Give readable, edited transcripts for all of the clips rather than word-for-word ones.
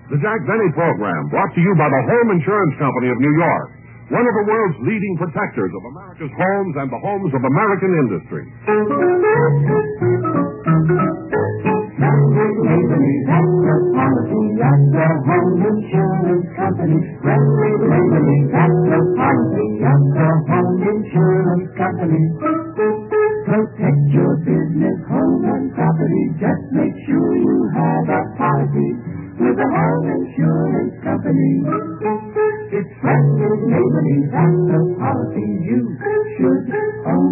The Jack Benny Program, brought to you by the Home Insurance Company of New York, one of the world's leading protectors of America's homes and the homes of American industry. That's the policy of the Home Insurance Company. That's the policy of the Home Insurance Company. Protect your business, home, and property. Just make sure you have a policy with the Home Insurance Company. It's friendly, neighborly, that's the policy you should own.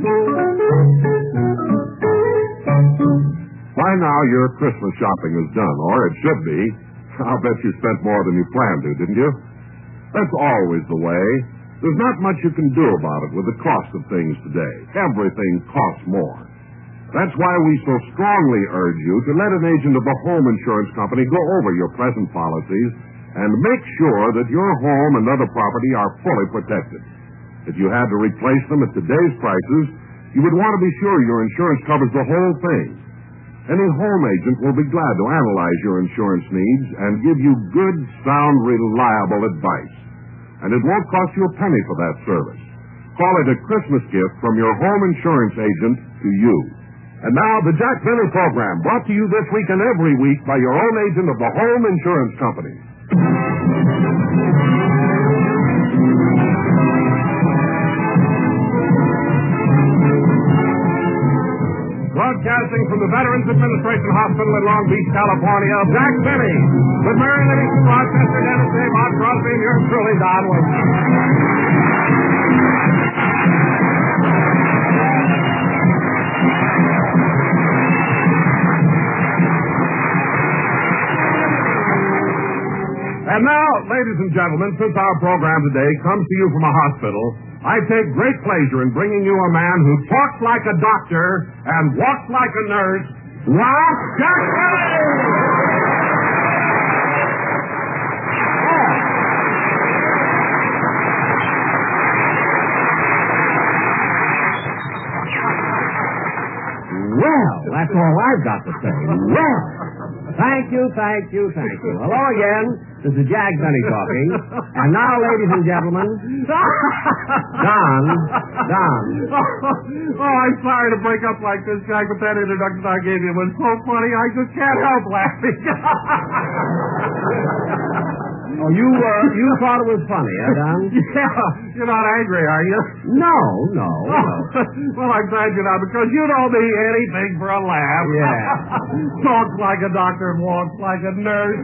By now, your Christmas shopping is done, or it should be. I'll bet you spent more than you planned to, didn't you? That's always the way. There's not much you can do about it with the cost of things today. Everything costs more. That's why we so strongly urge you to let an agent of the Home Insurance Company go over your present policies and make sure that your home and other property are fully protected. If you had to replace them at today's prices, you would want to be sure your insurance covers the whole thing. Any home agent will be glad to analyze your insurance needs and give you good, sound, reliable advice. And it won't cost you a penny for that service. Call it a Christmas gift from your home insurance agent to you. And now, the Jack Benny Program, brought to you this week and every week by your own agent of the Home Insurance Company. Broadcasting from the Veterans Administration Hospital in Long Beach, California, Jack Benny, with Mary Livingston, Rochester, Dennis Day, Bob Crosby, and yours truly, Don Wilson. And now, ladies and gentlemen, since our program today comes to you from a hospital, I take great pleasure in bringing you a man who talks like a doctor and walks like a nurse, Ralph Jack Benny! Well, that's all I've got to say. Well, thank you. Hello again. This is Jack Benny talking. And now, ladies and gentlemen, Don. Oh, I'm sorry to break up like this, Jack, but that introduction I gave you was so funny, I just can't help laughing. Oh, you thought it was funny, Don? Yeah. You're not angry, are you? No. Well, I'm glad you're not, because you don't need anything for a laugh. Yeah. Talks like a doctor and walks like a nurse.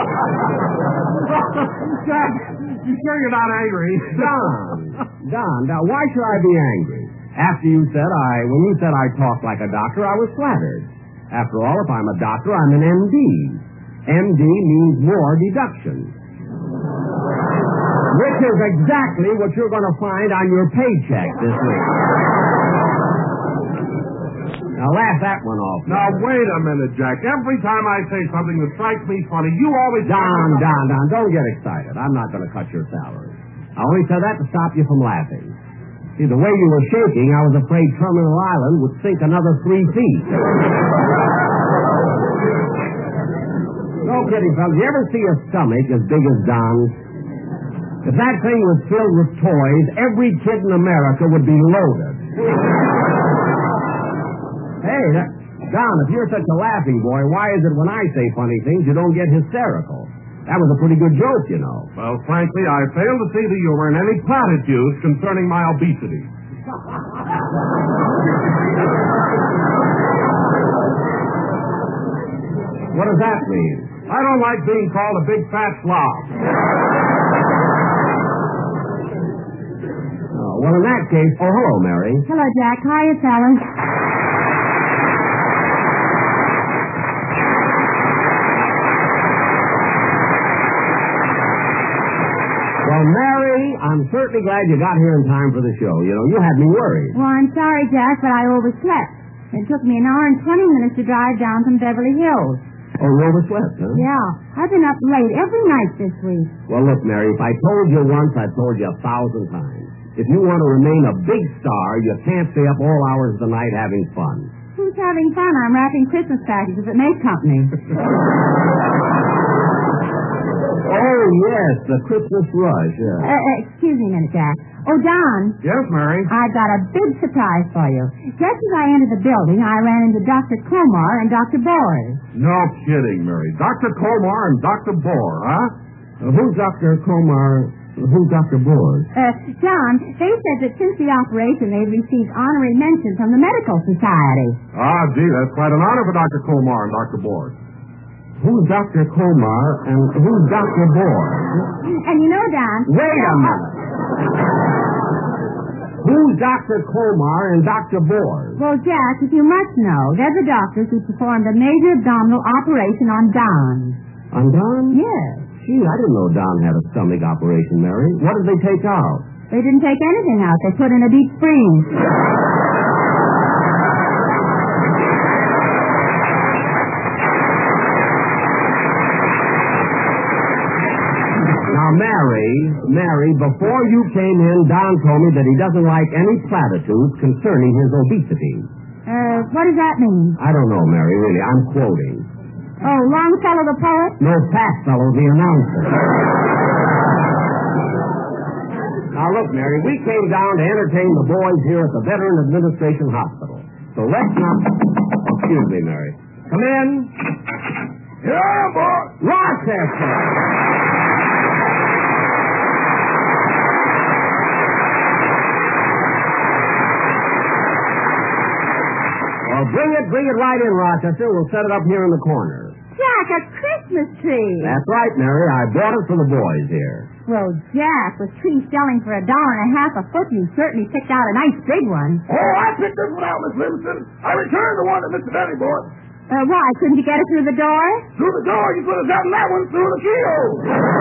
Jack, you sure you're not angry? Don, why should I be angry? When you said I talk like a doctor, I was flattered. After all, if I'm a doctor, I'm an MD. MD means more deduction. Which is exactly what you're going to find on your paycheck this week. Now, laugh that one off. Now, wait a minute, Jack. Every time I say something that strikes me funny, you always... Don, don't get excited. I'm not going to cut your salary. I only said that to stop you from laughing. See, the way you were shaking, I was afraid Terminal Island would sink another 3 feet. No kidding, fellas. You ever see a stomach as big as Don's? If that thing was filled with toys, every kid in America would be loaded. Hey, Don, if you're such a laughing boy, why is it when I say funny things you don't get hysterical? That was a pretty good joke, you know. Well, frankly, I fail to see the humor in any platitudes concerning my obesity. What does that mean? I don't like being called a big fat slob. Oh, well, in that case... Oh, hello, Mary. Hello, Jack. Hiya, fellas. Well, Mary, I'm certainly glad you got here in time for the show. You know, you had me worried. Well, I'm sorry, Jack, but I overslept. It took me an hour and 20 minutes to drive down from Beverly Hills. Oh, you overslept, huh? Yeah. I've been up late every night this week. Well, look, Mary, if I told you once, I've told you 1,000 times. If you want to remain a big star, you can't stay up all hours of the night having fun. Who's having fun? I'm wrapping Christmas packages at May Company. yes, the Christmas rush. Excuse me a minute, Jack. Oh, Don. Yes, Mary? I've got a big surprise for you. Just as I entered the building, I ran into Dr. Komar and Dr. Boers. No kidding, Mary. Dr. Komar and Dr. Bohr, huh? Who's Dr. Komar? Who's Dr. Boers? John, they said that since the operation, they've received honorary mention from the Medical Society. Ah, gee, that's quite an honor for Dr. Komar and Dr. Bohr. Who's Dr. Komar and who's Dr. Boers? And you know, Don... Wait a minute. Who's Dr. Komar and Dr. Boers? Well, Jack, if you must know, they're the doctors who performed a major abdominal operation on Don. On Don? Yes. Gee, I didn't know Don had a stomach operation, Mary. What did they take out? They didn't take anything out. They put in a deep freeze. Now, Mary, before you came in, Don told me that he doesn't like any platitudes concerning his obesity. What does that mean? I don't know, Mary, really. I'm quoting. Oh, Longfellow the poet? No, Fastfellow the announcer. Now, look, Mary, we came down to entertain the boys here at the Veteran Administration Hospital. So let's not... Excuse me, Mary. Come in. Here I am, boss. Rochester! Well, bring it right in, Rochester. We'll set it up here in the corner. Jack, a Christmas tree. That's right, Mary. I bought it for the boys here. Well, Jack, with trees selling for $1.50 a foot, you certainly picked out a nice big one. Oh, I picked this one out, Miss Livingston. I returned the one that Mr. Benny bought. Why? Couldn't you get it through the door? Through the door, you could have gotten that one through the keyhole.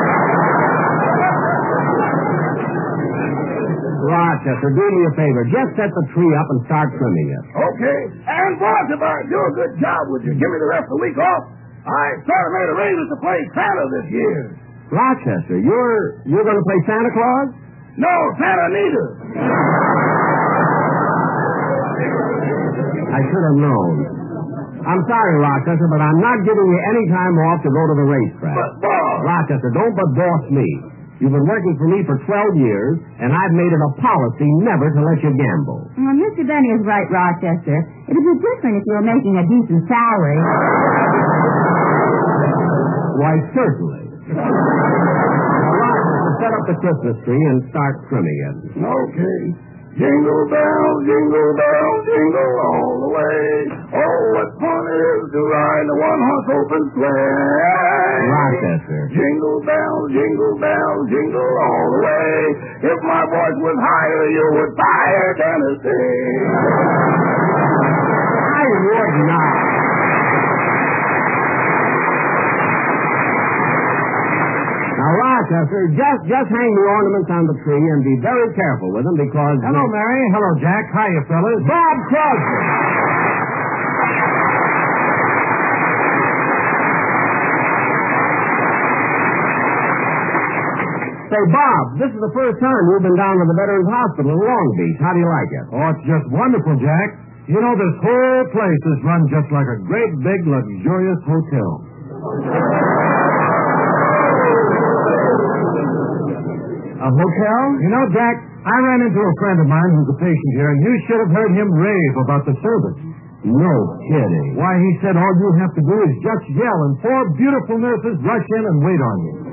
Rochester, do me a favor. Just set the tree up and start trimming it. Okay. And, boss, if I do a good job, would you give me the rest of the week off? I sort of made arrangements to play Santa this year. Rochester, you're going to play Santa Claus? No, Santa neither. I should have known. I'm sorry, Rochester, but I'm not giving you any time off to go to the racetrack. But, boss... Rochester, don't but boss me. You've been working for me for 12 years, and I've made it a policy never to let you gamble. Well, Mr. Benny is right, Rochester. It would be different if you were making a decent salary. Why, certainly. Now, Rochester, set up the Christmas tree and start trimming it. Okay. Jingle bells, jingle all the way. Oh, what fun it is to ride a one-horse open sleigh. Rochester. Jingle bells, jingle all the way. If my voice was higher, you would fire Tennessee. I would not. Now, Rochester, just hang the ornaments on the tree and be very careful with them because... Hello, Mary. Hello, Jack. Hiya, fellas. Bob Crosby! Say, Bob, this is the first time you've been down to the Veterans Hospital in Long Beach. How do you like it? Oh, it's just wonderful, Jack. You know, this whole place is run just like a great, big, luxurious hotel. A hotel? You know, Jack, I ran into a friend of mine who's a patient here, and you should have heard him rave about the service. No kidding. Why, he said all you have to do is just yell, and 4 beautiful nurses rush in and wait on you.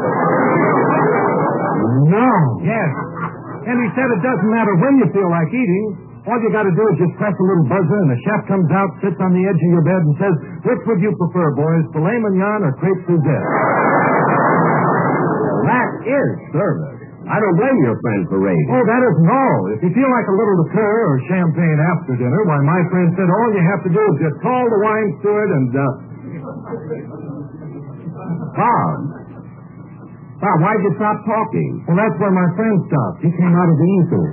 No. Yes. And he said it doesn't matter when you feel like eating. All you got to do is just press a little buzzer, and the chef comes out, sits on the edge of your bed, and says, "Which would you prefer, boys, filet mignon or crepe Suzette?" That is service. I don't blame your friend for raving. Oh, that isn't all. If you feel like a little liqueur or champagne after dinner, why, my friend said all you have to do is just call the wine steward and, Bob, why'd you stop talking? Well, that's where my friend stopped. He came out of the ether.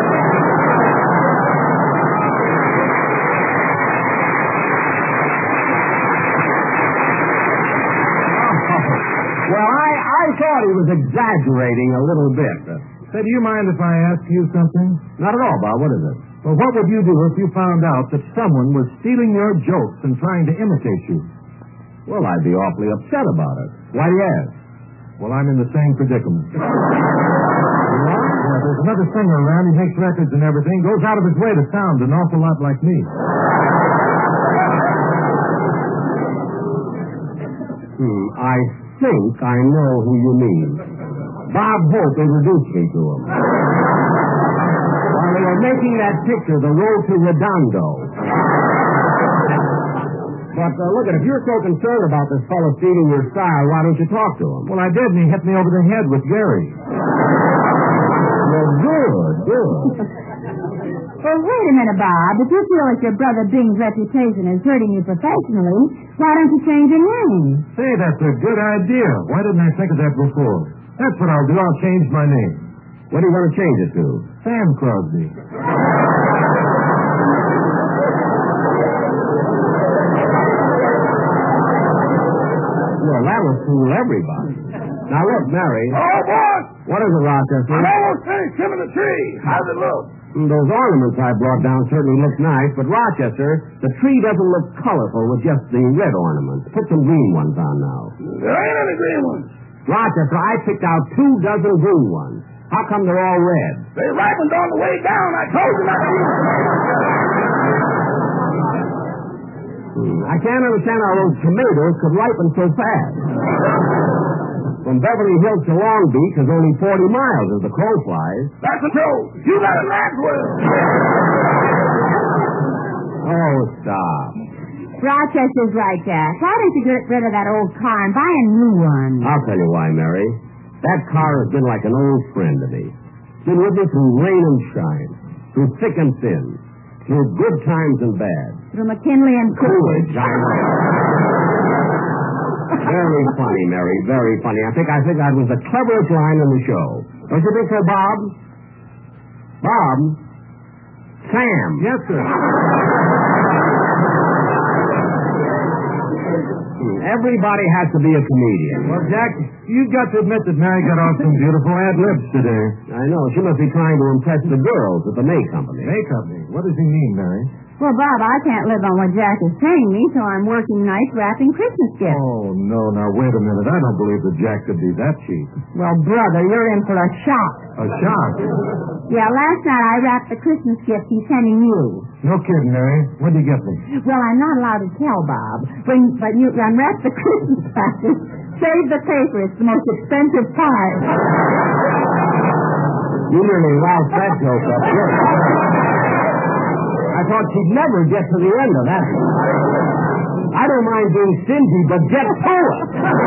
Well, I thought he was exaggerating a little bit. Say, do you mind if I ask you something? Not at all, Bob. What is it? Well, what would you do if you found out that someone was stealing your jokes and trying to imitate you? Well, I'd be awfully upset about it. Why do you ask? Well, I'm in the same predicament. Yeah, there's another singer around. He makes records and everything. Goes out of his way to sound an awful lot like me. I think I know who you mean. Bob Hope introduced me to him. While they were making that picture, The Road to Redondo. But look, if you're so concerned about this fellow stealing your style, why don't you talk to him? Well, I did, and he hit me over the head with Gary. Well, good. Well, wait a minute, Bob. If you feel like your brother Bing's reputation is hurting you professionally, why don't you change your name? Say, that's a good idea. Why didn't I think of that before? That's what I'll do. I'll change my name. What do you want to change it to? Sam Crosby. Well, that would fool everybody. Now, look, Mary. Oh, boss! What is it, Rochester? I'm almost finished trimming the tree. How's it look? Those ornaments I brought down certainly look nice, but Rochester, the tree doesn't look colorful with just the red ornaments. Put some green ones on now. There ain't any green ones. Rochester, I picked out 2 dozen green ones. How come they're all red? They ripened on the way down. I told you not to use them. I can't understand how those tomatoes could ripen so fast. From Beverly Hills to Long Beach is only 40 miles as the crow flies. That's the truth. You got a Maxwell. Oh, stop. Rochester's right, Jack. Why don't you get rid of that old car and buy a new one? I'll tell you why, Mary. That car has been like an old friend to me. It's been with me through rain and shine, through thick and thin, through good times and bad. Through McKinley and Coolidge. I know. Very funny, Mary, very funny. I think that was the cleverest line in the show. Don't you think so, Bob? Bob? Sam. Yes, sir. Everybody has to be a comedian. Well, Jack, you've got to admit that Mary got off some beautiful ad-libs today. I know. She must be trying to impress the girls at the May Company. May Company? What does he mean, Mary? Well, Bob, I can't live on what Jack is paying me, so I'm working nights wrapping Christmas gifts. Oh, no. Now, wait a minute. I don't believe that Jack could be that cheap. Well, brother, you're in for a shock. A shock? Yeah, last night I wrapped the Christmas gift he's sending you. No kidding, Mary. What did you get me? Well, I'm not allowed to tell, Bob. But you unwrap the Christmas package, save the paper. It's the most expensive part. You nearly loused that joke up. I thought she'd never get to the end of that one. I don't mind being stingy, but get to it.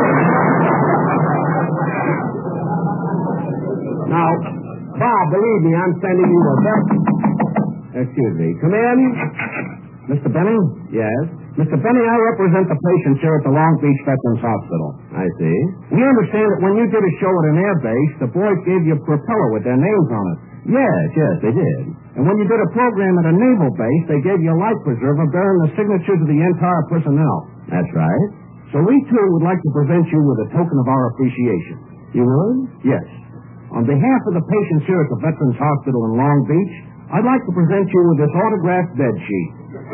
Now, Bob, believe me, I'm sending you a best... Excuse me. Come in. Mr. Benning? Yes? Mr. Benning, I represent the patients here at the Long Beach Veterans Hospital. I see. We understand that when you did a show at an air base, the boys gave you a propeller with their names on it. Yes, they did. And when you did a program at a naval base, they gave you a life preserver bearing the signatures of the entire personnel. That's right. So we, too, would like to present you with a token of our appreciation. You would? Yes. On behalf of the patients here at the Veterans Hospital in Long Beach, I'd like to present you with this autographed bed sheet.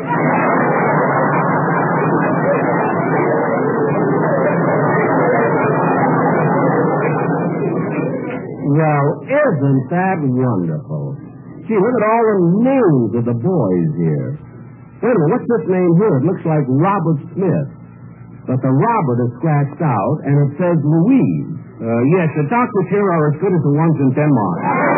Well, isn't that wonderful? Gee, look at all the names of the boys here. Wait a minute, what's this name here? It looks like Robert Smith. But the Robert is scratched out, and it says Louise. Yes, the doctors here are as good as the ones in Denmark.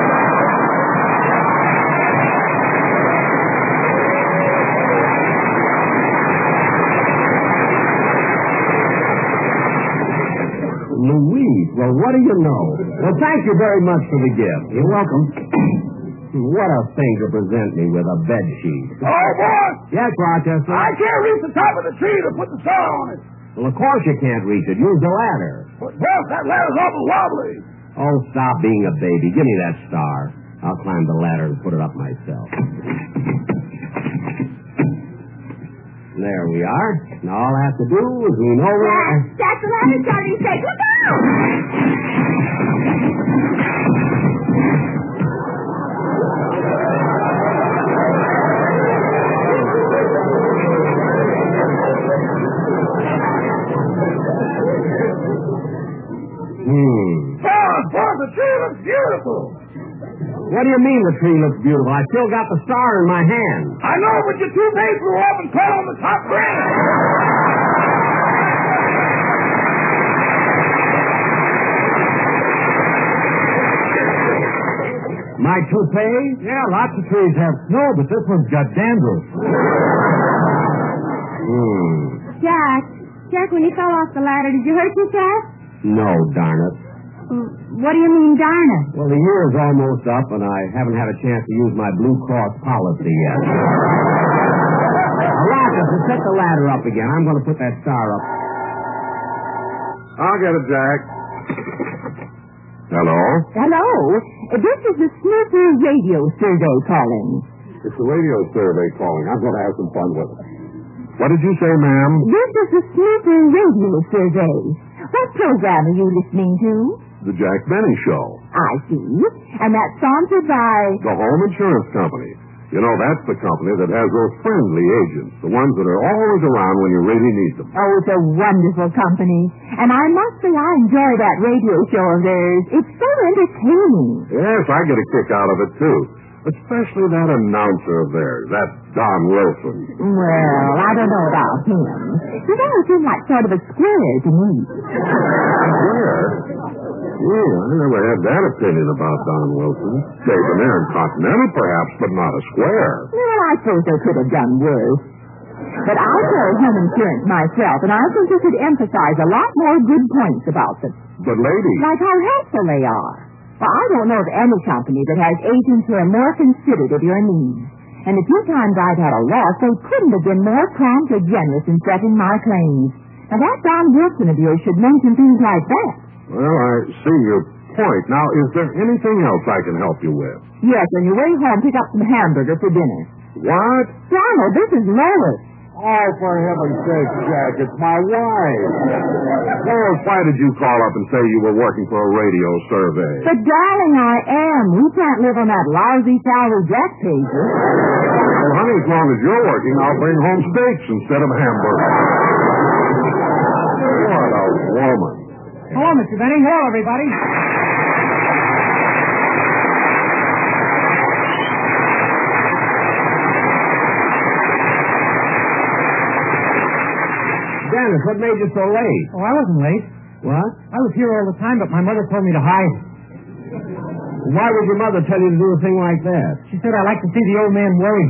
Louise, well, what do you know? Well, thank you very much for the gift. You're welcome. What a thing to present me with, a bed sheet. Oh, boss! Yes, Rochester? I can't reach the top of the tree to put the saw on it. Well, of course you can't reach it. Use the ladder. But, boss, that ladder's awful wobbly. Oh, stop being a baby. Give me that star. I'll climb the ladder and put it up myself. There we are. Now all I have to do is lean over and... Jack, the ladder's starting to shake. Look out! Boy, the tree looks beautiful. What do you mean the tree looks beautiful? I still got the star in my hand. I know, but your toupee flew off and caught on the top branch. My toupee? Yeah, lots of trees have snow, but this one's got dandruff. Jack, when you fell off the ladder, did you hurt yourself? No, darn it. What do you mean, darn it? Well, the year is almost up, and I haven't had a chance to use my Blue Cross policy yet. Roger, set the ladder up again. I'm going to put that star up. I'll get it, Jack. Hello? Hello. This is the Snooper Radio Survey calling. It's the radio survey calling. I'm going to have some fun with it. What did you say, ma'am? This is the Snooper Radio Survey. What program are you listening to? The Jack Benny Show. I see. And that's sponsored by... The Home Insurance Company. You know, that's the company that has those friendly agents, the ones that are always around when you really need them. Oh, it's a wonderful company. And I must say I enjoy that radio show of theirs. It's so entertaining. Yes, I get a kick out of it, too. Especially that announcer of theirs, that Don Wilson. Well, I don't know about him. He always seemed like sort of a square to me. Square? I never had that opinion about Don Wilson. Debonair and continental, perhaps, but not a square. Well, I suppose they could have done worse. But I carry home insurance myself, and I think you could emphasize a lot more good points about them. But, lady... Like how helpful they are. Well, I don't know of any company that has agents who are more considerate of your needs. And the few times I've had a loss, they couldn't have been more prompt or generous in settling my claims. Now, that Don Wilson of yours should mention things like that. Well, I see your point. Now, is there anything else I can help you with? Yes, on your way home, pick up some hamburger for dinner. What? Donald, this is Lois. Oh, for heaven's sake, Jack, it's my wife. Lois, why did you call up and say you were working for a radio survey? But, darling, I am. We can't live on that lousy salary Jack pays us. Well, honey, as long as you're working, I'll bring home steaks instead of hamburgers. What a woman. Hello, Mr. Benny. Hello, everybody. Dennis, what made you so late? Oh, I wasn't late. What? I was here all the time, but my mother told me to hide. Why would your mother tell you to do a thing like that? She said I like to see the old man worry.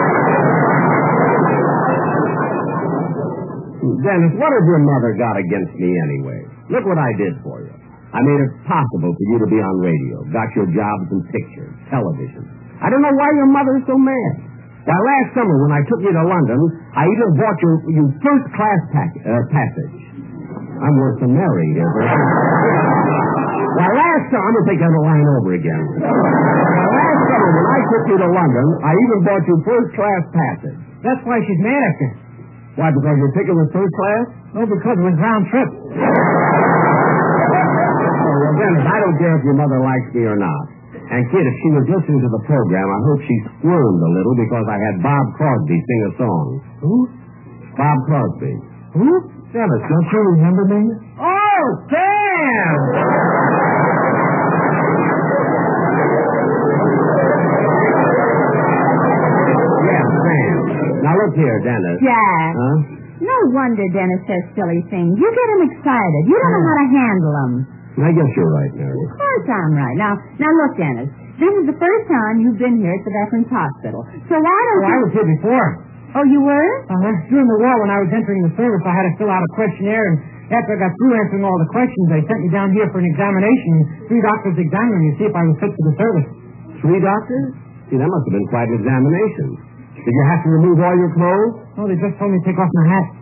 Dennis, what has your mother got against me anyway? Look what I did for you. I made it possible for you to be on radio. Got your jobs in pictures, television. I don't know why your mother is so mad. Why, last summer when I took you to London, I even bought you first-class passage. I'm worse than Mary here. Why, last summer, I'm going to take that line over again. Why, last summer when I took you to London, I even bought you first-class passage. That's why she's mad at you. Why, because your ticket was first class? No, because it was round trip. Oh, well, Dennis, I don't care if your mother likes me or not. And, kid, if she was listening to the program, I hope she squirmed a little because I had Bob Crosby sing a song. Who? Bob Crosby. Who? Dennis, don't you remember me? Oh, Sam! Yeah, Sam. Now, look here, Dennis. Jack. Huh? No wonder Dennis says silly things. You get him excited. You don't know how to handle him. I guess you're right, Mary. Of course I'm right. Now look, Dennis. This is the first time you've been here at the Veterans Hospital. So why don't I was here before. Oh, you were? During the war, when I was entering the service, I had to fill out a questionnaire, and after I got through answering all the questions, they sent me down here for an examination. 3 doctors examined me to see if I was fit for the service. 3 doctors? See, that must have been quite an examination. Did you have to remove all your clothes? No, they just told me to take off my hat.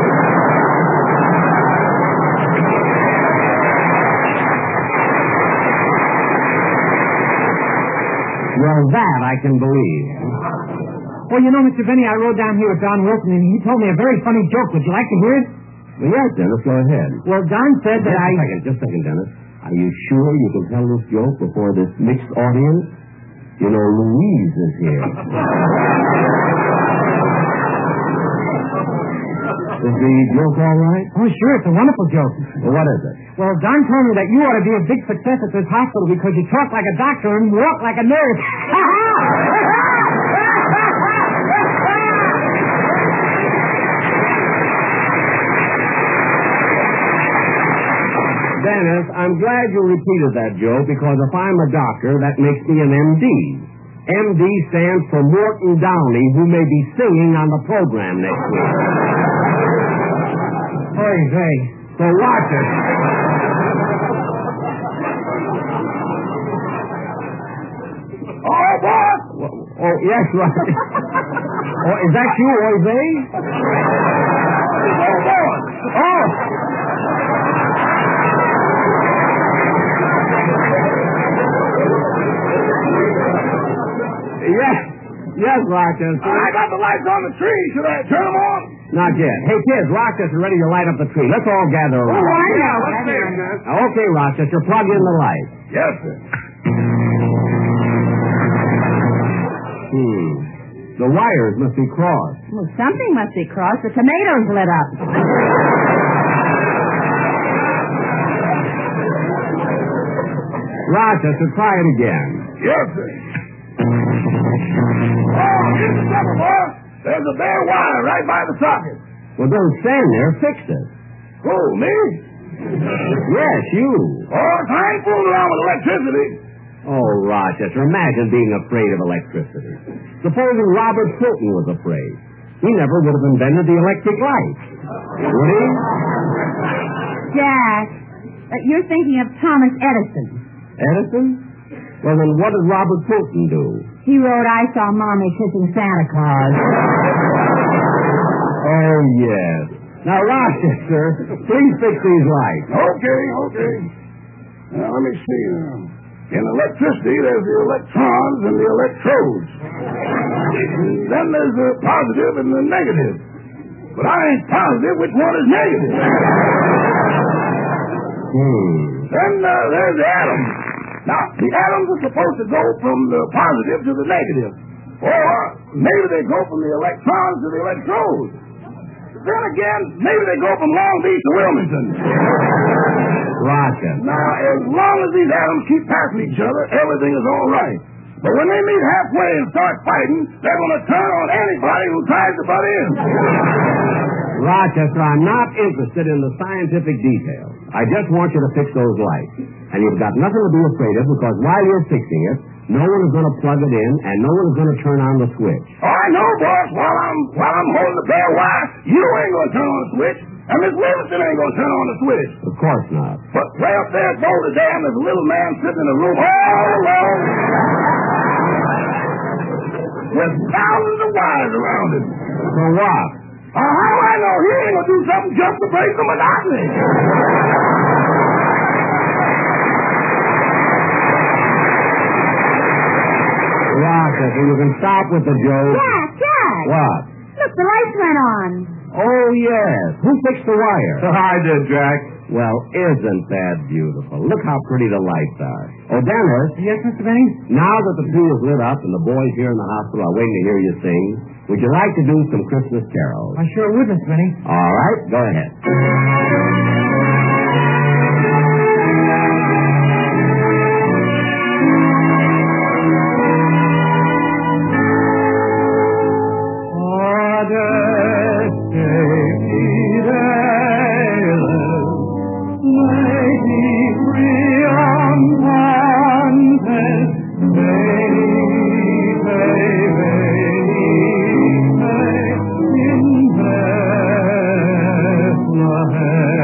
Well, that I can believe. Well, you know, Mr. Benny, I rode down here with Don Wilson, and he told me a very funny joke. Would you like to hear it? Well, yes, Dennis, go ahead. Well, Don said that Just a second, Dennis. Are you sure you can tell this joke before this mixed audience? You know, Louise is here. Is the joke all right? Oh, sure, it's a wonderful joke. Well, what is it? Well, Don told me that you ought to be a big success at this hospital because you talk like a doctor and walk like a nurse. Dennis, I'm glad you repeated that joke because if I'm a doctor, that makes me an MD. MD stands for Morton Downey, who may be singing on the program next week. Oy vey. So watch it. Oh, boss! Oh, yes, right. Oh, is that you, Oy vey? Oh, boss! Oh! Yes, Rochester. I got the lights on the tree. Should I turn them on? Not yet. Hey, kids, Rochester's ready to light up the tree. Let's all gather around. Let's see it, miss. Okay, Rochester, plug in the light. Yes, sir. The wires must be crossed. Well, something must be crossed. The tomatoes lit up. Rochester, try it again. Yes, sir. Oh, here's the trouble, boss. There's a bare wire right by the socket. Well, don't stand there. Fix it. Who, me? Yes, you. Oh, I ain't fooling around with electricity. Oh, Rochester, imagine being afraid of electricity. Supposing Robert Fulton was afraid. He never would have invented the electric light. Would he? Jack, you're thinking of Thomas Edison. Edison? Well, then what did Robert Fulton do? He wrote, I saw Mommy kissing Santa Claus. Oh, yes. Now, Rochester, please fix these lights. Okay. Now, let me see. In electricity, there's the electrons and the electrodes. And then there's the positive and the negative. But I ain't positive which one is negative. Then there's the atoms. Now, the atoms are supposed to go from the positive to the negative. Or maybe they go from the electrons to the electrodes. Then again, maybe they go from Long Beach to Wilmington. Rochester. Now, as long as these atoms keep passing each other, everything is all right. But when they meet halfway and start fighting, they're going to turn on anybody who tries to butt in. Rochester, I'm not interested in the scientific details. I just want you to fix those lights. And you've got nothing to be afraid of because while you're fixing it, no one is going to plug it in and no one is going to turn on the switch. Oh, I know, boss. While I'm holding the bare wire, you ain't going to turn on the switch, and Miss Livingston ain't going to turn on the switch. Of course not. But way up there at Boulder Dam, there's a little man sitting in a room all alone with thousands of wires around him. So what? How do I know? He ain't going to do something just to break the monotony. Rochester, you can stop with the joke. Jack! What? Look, the lights went on. Oh, yes. Who fixed the wire? I did, Jack. Well, isn't that beautiful? Look how pretty the lights are. Oh, Dennis. Yes, Mr. Benny? Now that the tree is lit up and the boys here in the hospital are waiting to hear you sing, would you like to do some Christmas carols? I sure would, Mr. Benny. All right, go ahead. Bethlehem.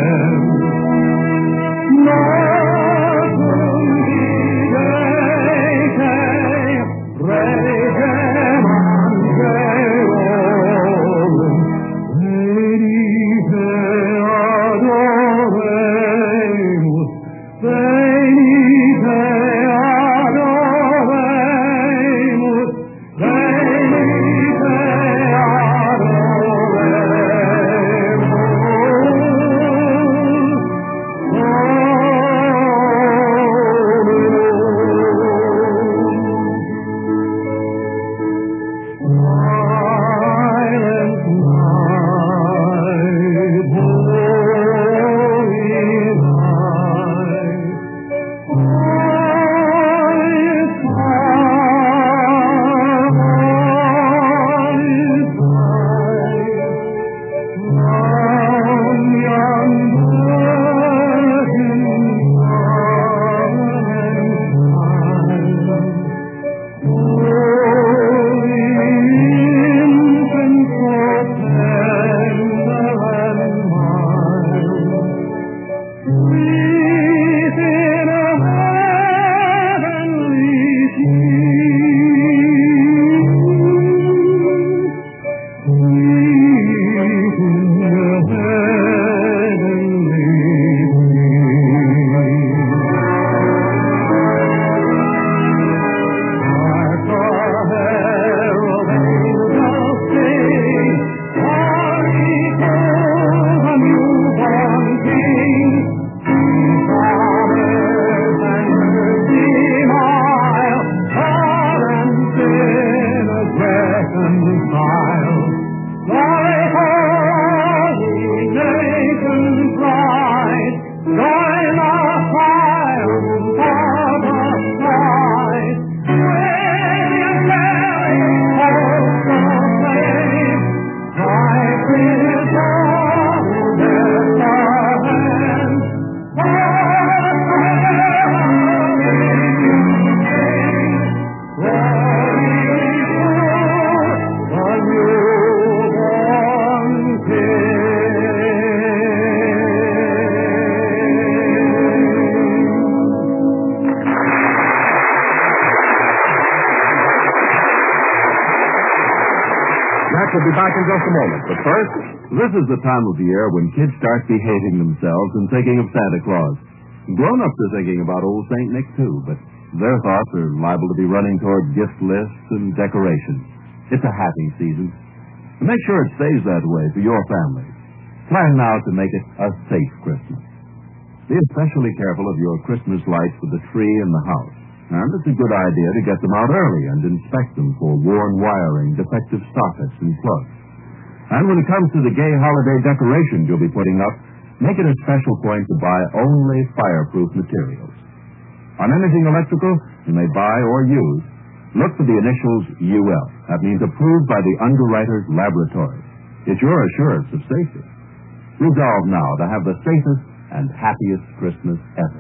will be back in just a moment. But first, this is the time of year when kids start behaving themselves and thinking of Santa Claus. Grown-ups are thinking about old St. Nick, too, but their thoughts are liable to be running toward gift lists and decorations. It's a happy season. To make sure it stays that way for your family, plan now to make it a safe Christmas. Be especially careful of your Christmas lights with the tree in the house. And it's a good idea to get them out early and inspect them for worn wiring, defective sockets, and plugs. And when it comes to the gay holiday decorations you'll be putting up, make it a special point to buy only fireproof materials. On anything electrical you may buy or use, look for the initials UL. That means approved by the Underwriters Laboratory. It's your assurance of safety. Resolve now to have the safest and happiest Christmas ever.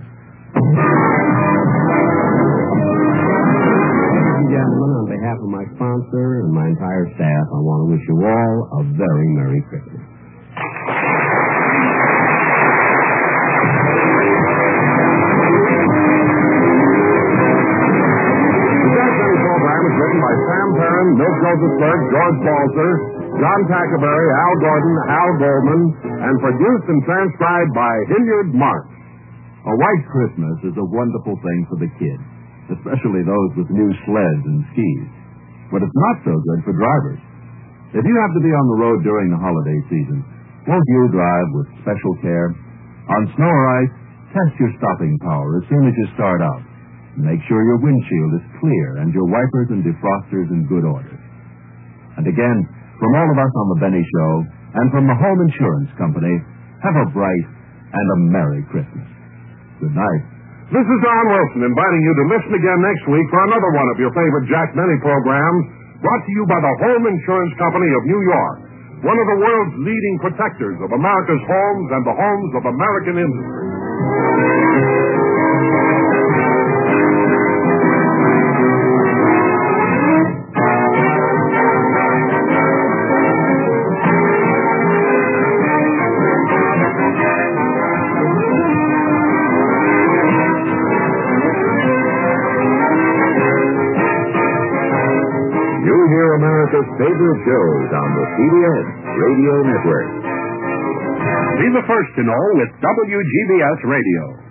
Ladies and gentlemen, on behalf of my sponsor and my entire staff, I want to wish you all a very Merry Christmas. Written by Sam Perrin, Milt Josephsberg, George Balzer, John Tackerberry, Al Gordon, Al Goldman, and produced and transcribed by Hilliard Marks. A white Christmas is a wonderful thing for the kids, especially those with new sleds and skis. But it's not so good for drivers. If you have to be on the road during the holiday season, won't you drive with special care? On snow or ice, test your stopping power as soon as you start out. Make sure your windshield is clear and your wipers and defrosters in good order. And again, from all of us on the Benny Show and from the Home Insurance Company, have a bright and a Merry Christmas. Good night. This is Don Wilson inviting you to listen again next week for another one of your favorite Jack Benny programs brought to you by the Home Insurance Company of New York, one of the world's leading protectors of America's homes and the homes of American industry. America's favorite shows on the CBS Radio Network. Be the first to know with WGBS Radio.